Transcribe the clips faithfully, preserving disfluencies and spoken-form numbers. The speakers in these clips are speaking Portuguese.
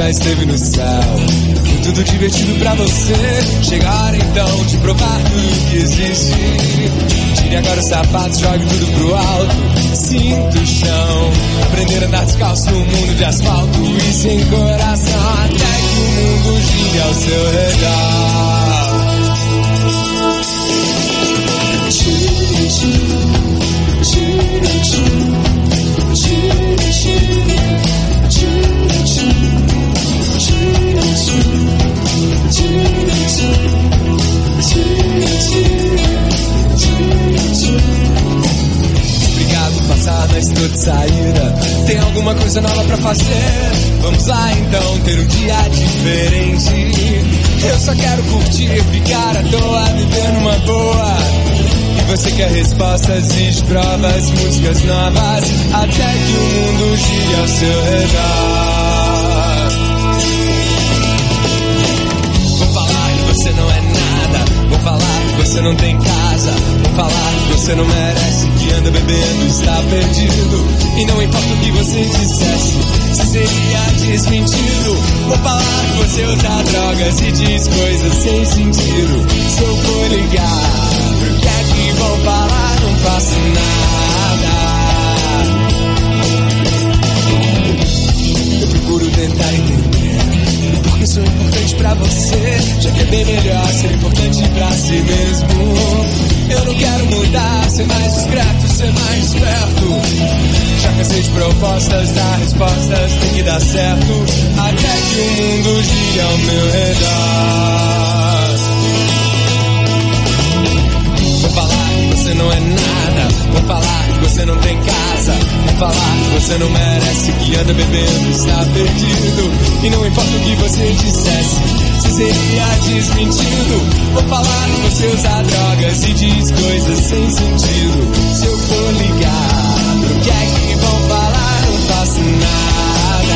já esteve no céu. Foi tudo divertido pra você. Chega a hora então de provar tudo que existe. Tire agora os sapatos, jogue tudo pro alto. Sinta o chão. Aprender a andar descalço num mundo de asfalto e sem coração, até que o mundo gire ao seu redor. Obrigado, passar, mas estou de saída. Tem alguma coisa nova pra fazer? Vamos lá então, ter um dia diferente. Eu só quero curtir, ficar à toa, viver numa boa. E você quer respostas e provas, músicas novas, até que o mundo gire ao seu redor. Vou falar que você não é nada, vou falar que você não tem casa, vou falar que você não merece, que anda bebendo, está perdido. E não importa o que você dissesse, se seria desmentido. Vou falar que você usa drogas e diz coisas sem sentido. Se eu for ligar, pro que é que vão falar? Não faço nada. Eu procuro tentar entender porque sou importante pra você, já que é bem melhor ser importante pra si mesmo. Eu não quero mudar, ser mais discreto, ser mais esperto. Já cansei de propostas, dar respostas, tem que dar certo, até que o mundo gire ao meu redor. Vou falar que você não é nada, vou falar que você não tem casa, vou falar que você não merece, que anda bebendo, está perdido. E não importa o que você dissesse, se seria desmentido. Vou falar que você usa drogas e diz coisas sem sentido. Se eu for ligar, pro que é que vão falar? Não faço nada.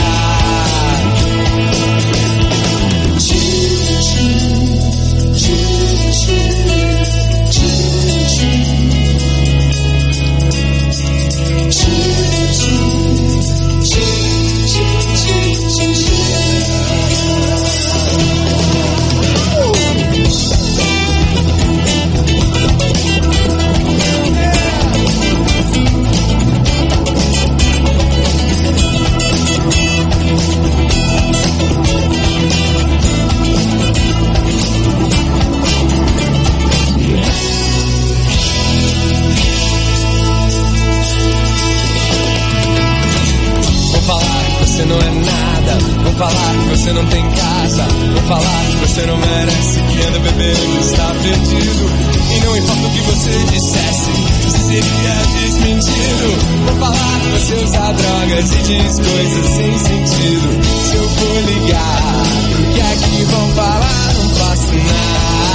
Vou falar que você não tem casa, vou falar que você não merece, que anda bebendo, está perdido. E não importa o que você dissesse, se seria desmentido. Vou falar que você usa drogas e diz coisas sem sentido. Se eu for ligar, pro que é que vão falar? Não faço nada.